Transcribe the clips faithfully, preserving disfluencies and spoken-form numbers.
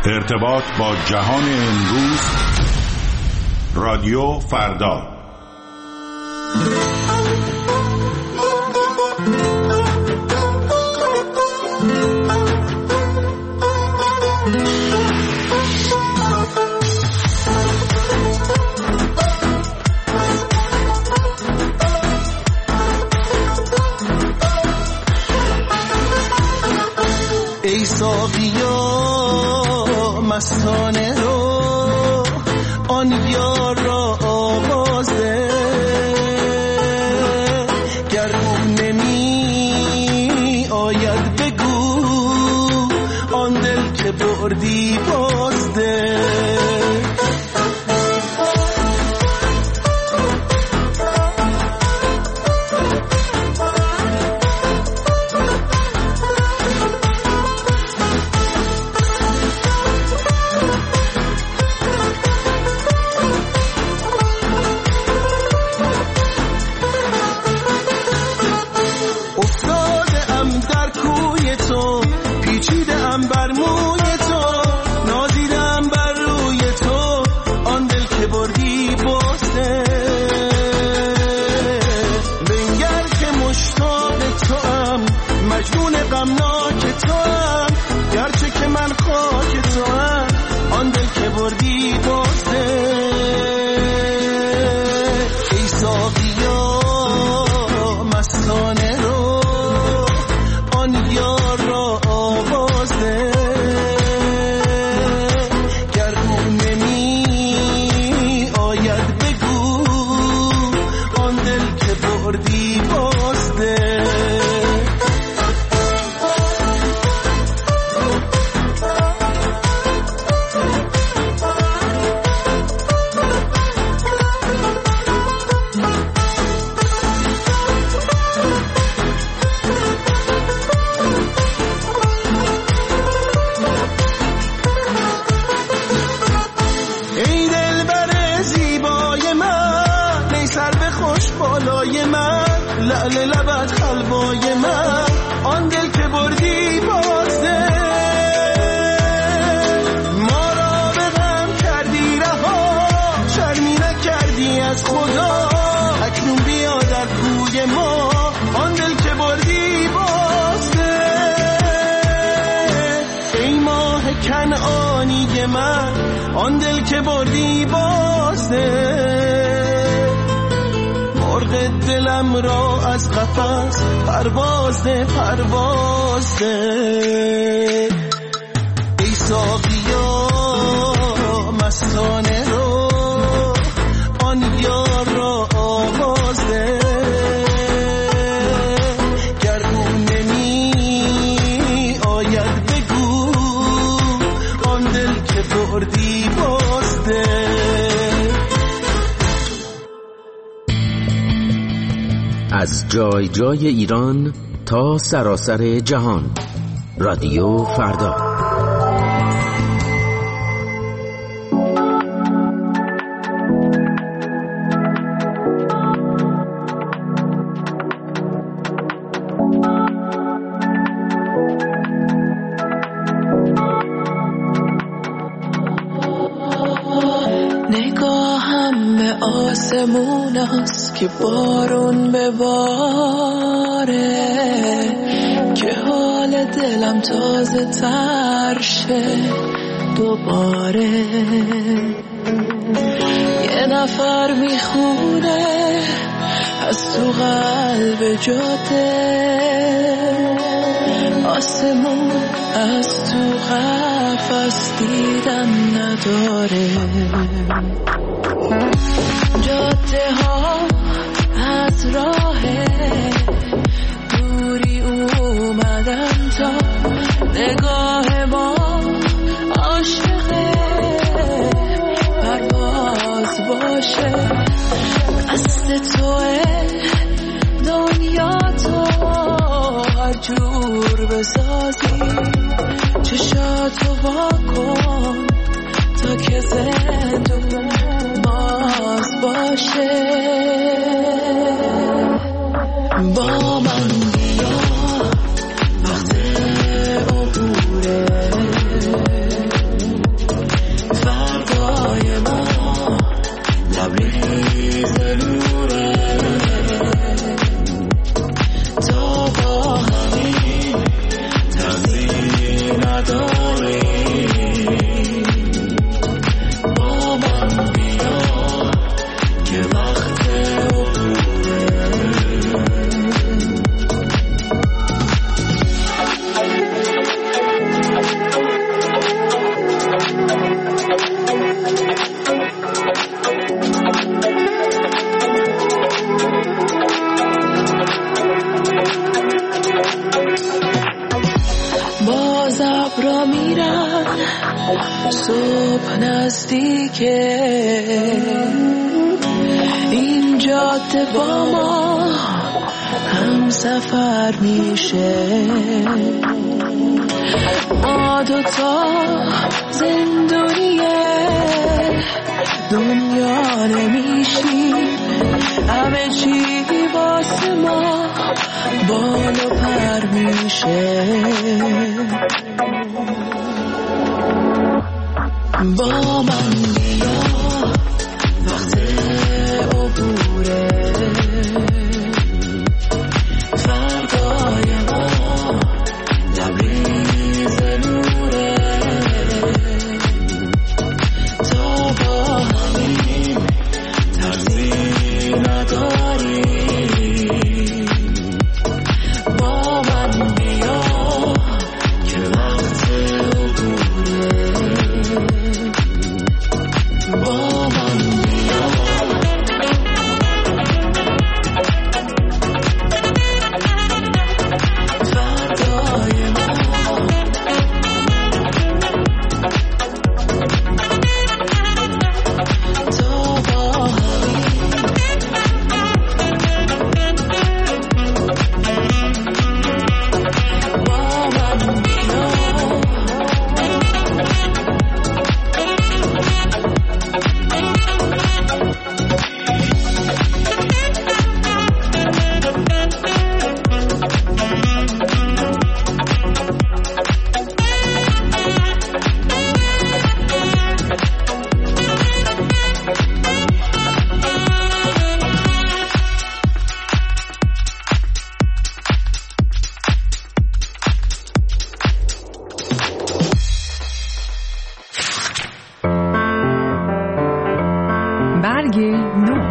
ارتباط با جهان امروز، رادیو فردا. ای ساقیا مستانه رو آن یار را آواز ده، گر او نمی آید بگو آن دل که بردی باز ده. آن دل که بردی بازده، مرغ دلم را از قفس پرواز ده پرواز ده. ای ساقیا مستانه رو آن یار را آواز ده، گر او نمی آید بگو آن دل که بردی بازده. از جای جای ایران تا سراسر جهان، رادیو فردا. نگاهم به آسمون است که بارون بباره، که حال دلم تازه تر شه دوباره. یه نفر میخونه از تو قلب جاده، آسمون از تو قفس دیدن نداره. جاده ها از راه دوری اومدن تا نگاه ما عاشق پرواز باشه. دست توه دنیا تو هر جور بسازی، چشاتو واکن تا که زندون باز باشه. با من بیا وقت عبوره، میرن صبح نزدیکه این جاده با ما هم سفر میشه ما دوتا زندونیه دنیا نمیشیم همه چی واسه ما بال و پر میشه با من بیا وقت عبوره فردای ما لبریز نوره تا با همین ترسی نداری با من بیا که وقت عبوره با من بیا فردای ما تا با همین با من بیا برگ نو.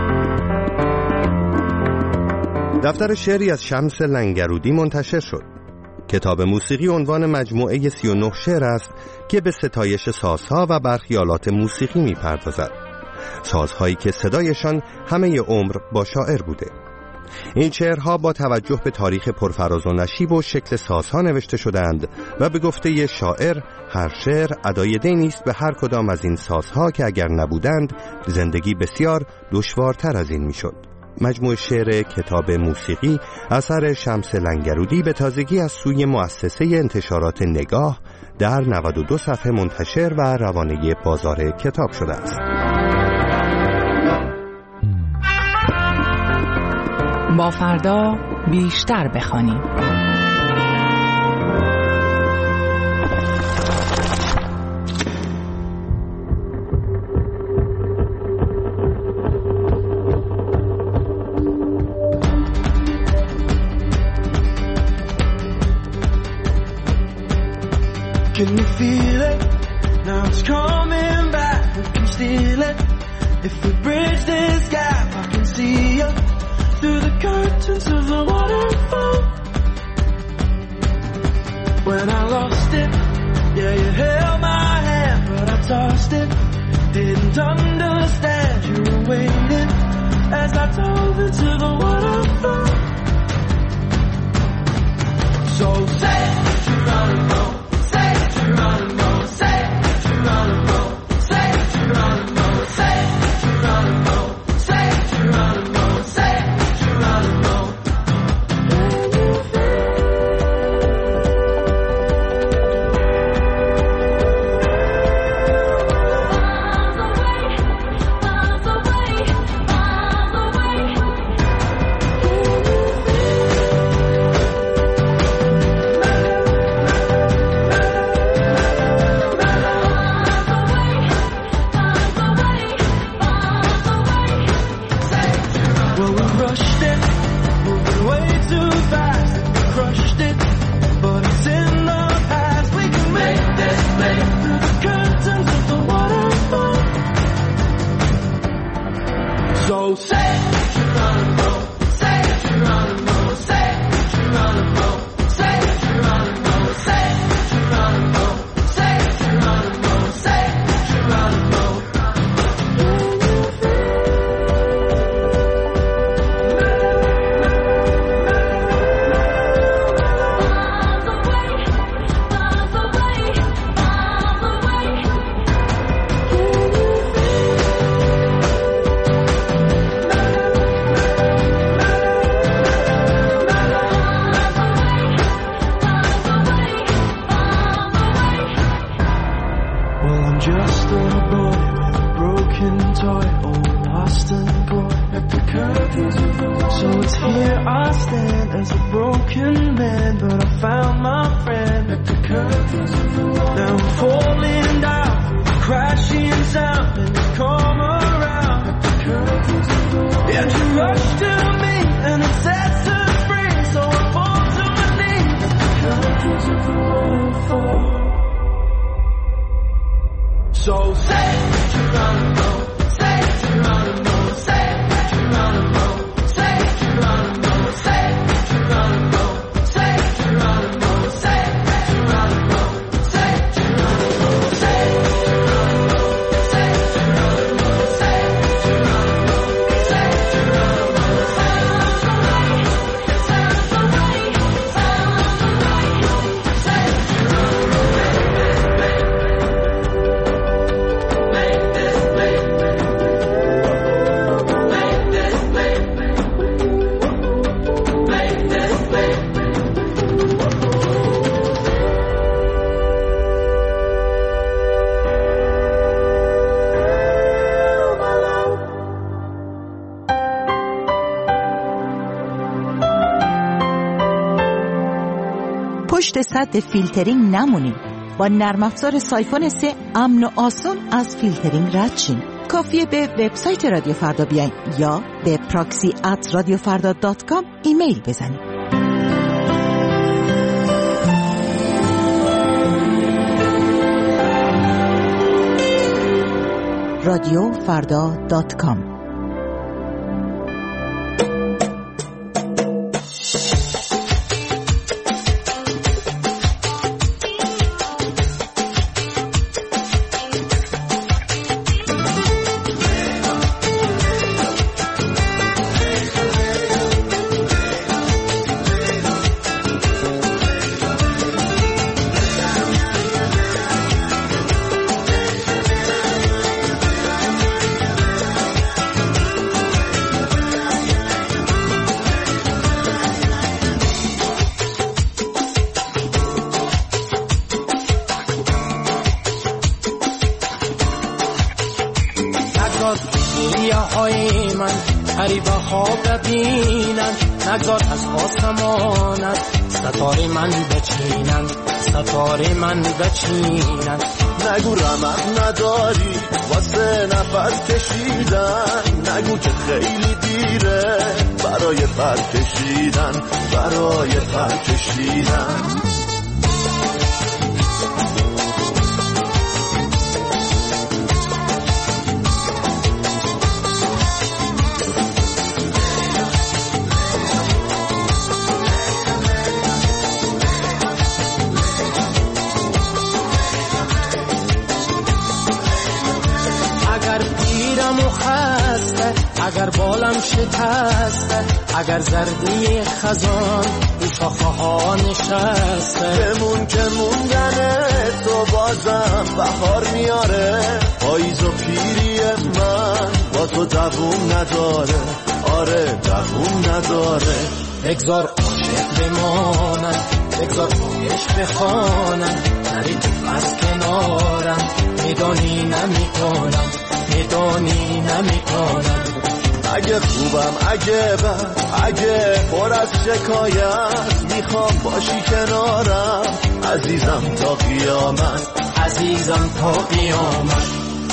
دفتر شعری از شمس لنگرودی منتشر شد. کتاب موسیقی عنوان مجموعه سی و نه شعر است که به ستایش سازها و برخی آلات موسیقی می‌پردازد. سازهایی که صدایشان همه عمر با شاعر بوده. این شعرها با توجه به تاریخ پرفراز و نشیب و شکل سازها نوشته شدند و به گفته شاعر هر شعر ادای دینی است به هر کدام از این سازها که اگر نبودند زندگی بسیار دشوارتر از این میشد. مجموعه شعر کتاب موسیقی اثر شمس لنگرودی به تازگی از سوی مؤسسه انتشارات نگاه در نود و دو صفحه منتشر و روانه بازار کتاب شده است. با فردا بیشتر بخوانیم. Can you feel it? Now it's coming back. We can steal it. If we bridge this gap, I can see you through the curtains of the waterfall. When I lost it, yeah, you held my hand, but I tossed it. Didn't understand you were waiting as I dove into the waterfall. So say Geronimo, say Geronimo, say Geronimo, say Geronimo, say Geronimo, say Geronimo, say Geronimo. Miles away, miles away, miles away. just a boy with a broken toy, all lost and gone. At the curtains of the wall. So it's here I stand as a broken man, but I found my friend. At the curtains of the wall. Now I'm falling down, crashing sound, and you come around. At the curtains of the wall. And you rush to me, and it sets us free. So I fall to my knees. At the curtains of the wall fall. So say Geronimo, say Geronimo, say Geronimo, say Geronimo, say Geronimo, say Geronimo, say Geronimo, say Geronimo, say Geronimo, say Geronimo, say Geronimo, say Geronimo, sounds right, sounds right, say Geronimo. پشت سد فیلترینگ نمونید. با نرم افزار سایفون سه امن و آسان از فیلترینگ رد شین. کافیه به وبسایت رادیو فردا بیاین یا به پراکسی ات رادیو فردا دات کام ایمیل بزنید. رادیو فردا دات کام. نگذار از آسمانت ستاره من بچینند، ستاره من بچینند. نگو رمق نداری واسه نفس کشیدن، نگو که خیلی دیره برای پر کشیدن، برای پر کشیدن. اگر بالم شکسته، اگر زردی خزان رو شاخه ها نشسته، بمون که موندن تو بازم بهار میاره. پاییز و پیری من با تو دووم نداره، آره دووم نداره. بگذار عاشق بمانم، بگذار خواهش بخوانم، نری تو از کنارم، میدانی نمیکنم، میدانی نمیکنم. اگه خوبم اگه بد اگه پر از شکایت، میخوام باشی کنارم عزیزم تا قیامت، عزیزم تا قیامت.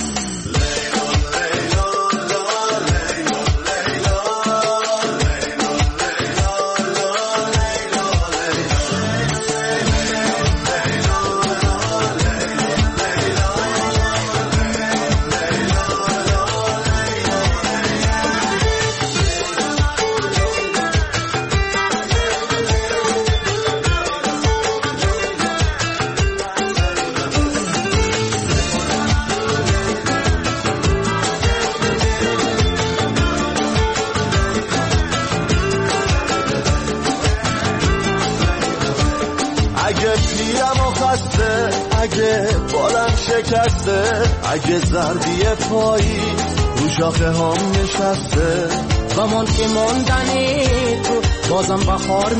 اگه بالم شکسته، اگه ضربی پایی رو شاخه هم نشسته، زمان که ماندنی تو بازم بخار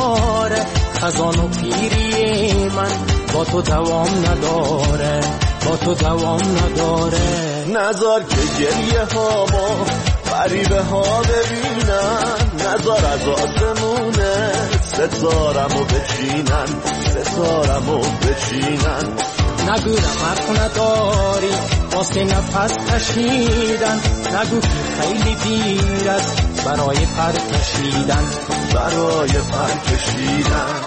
میاره. خزان و پیری من با تو دوام نداره، با تو دوام نداره. نذار که گریه ها ما غریبه ها ببینن، نذار از آسمونه ستارمو بچینن، ستارمو بچینن. نگو حق نداری واسه نفس کشیدن، نگو که خیلی دیر است برای پر کشیدن، برای پر کشیدن.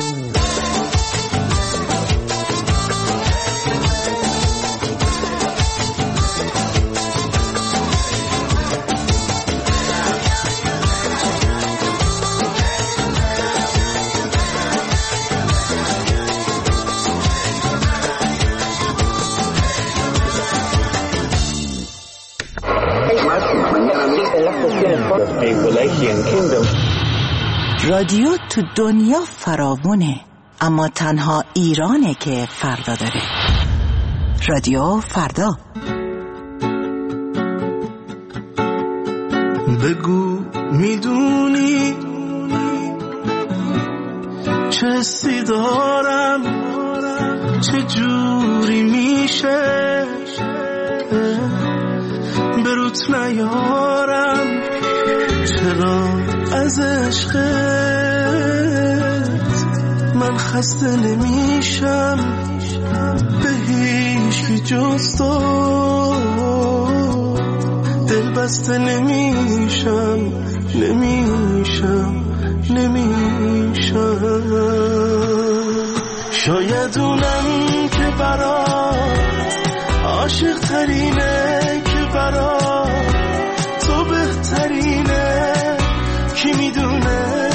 رادیو تو دنیا فراوونه، اما تنها ایرانه که فردا داره. رادیو فردا. بگو میدونی چه حسی دارم، چه جوری میشه بروت نیارم، چرا از عشقت من خسته نمیشم، به هیچ کی جز تو دل بسته نمیشم، نمیشم نمیشم. شاید اونم که برات عاشق ترینه، که برات تو بهترینه، کی میدونه.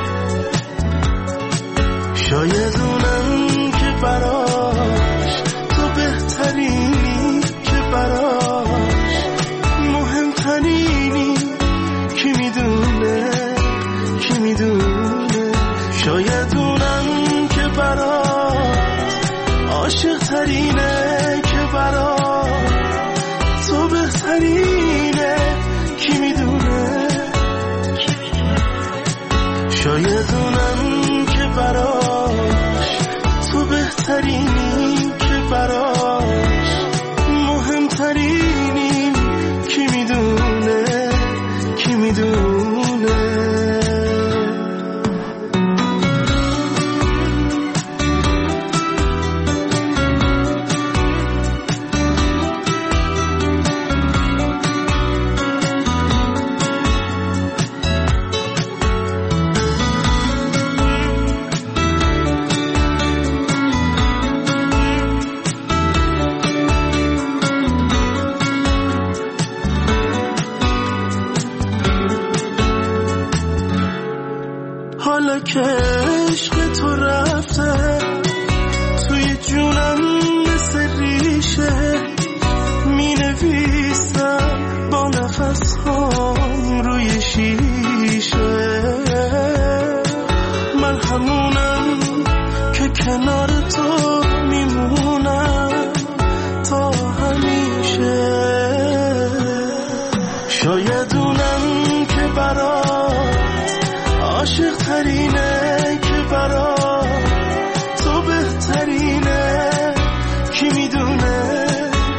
شاید اونم که براش تو بهترینی، که براش مهمترینی، کی میدونه، کی میدونه. شاید اونم که برات عاشق ترینه، که برات تو بهترینه، کی میدونه. شاید اونم که براش تو بهترینی، که براش مهمترینی، کی میدونه، کی میدونه. حالا که عشق تو رفته توی جونم مثل ریشه، می نویسم با نفس هام روی شیشه. من همونم که کنار تو میمونم تا همیشه. شاید اونم که برات عاشق ترینه، که برات تو بهترینه، کی میدونه.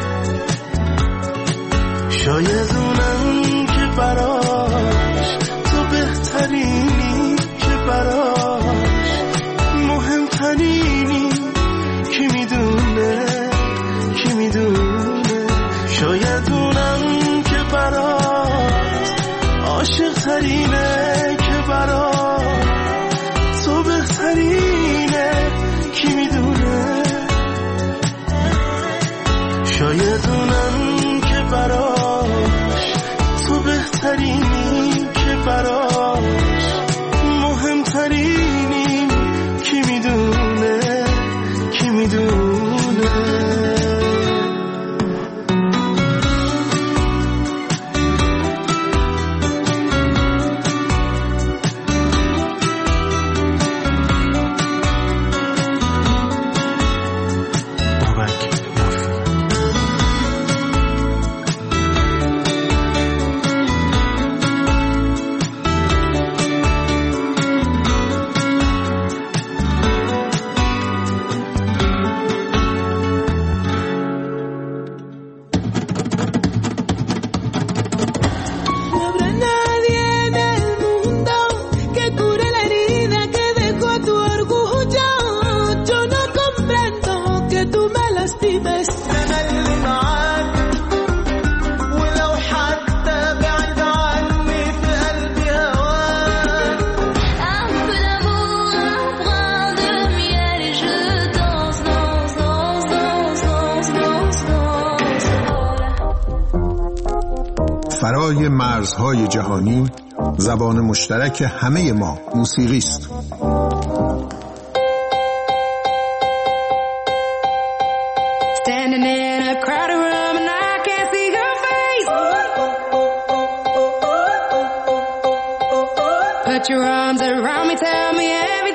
شاید اونم که براش تو بهترینی، که براش مهمترینی، کی میدونه، کی میدونه. شاید اونم که برات عاشق ترینه، که برات تو بهترینه، کی میدونه. شاید اونم که براش تو بهترینی، که براش مهمترینی، کی میدونه، کی میدونه. جلستي بس أنا اللي معاك ولو حتى بعيد عني في قلبي هواك. Un peu d'amour, un brin de miel et je danse, danse, danse, danse, danse, danse, danse. فرای مرزهای جهانی زبان مشترک همه ما موسیقی است. Standing in a crowded room and I can't see your face. Put your arms around me, tell me everything.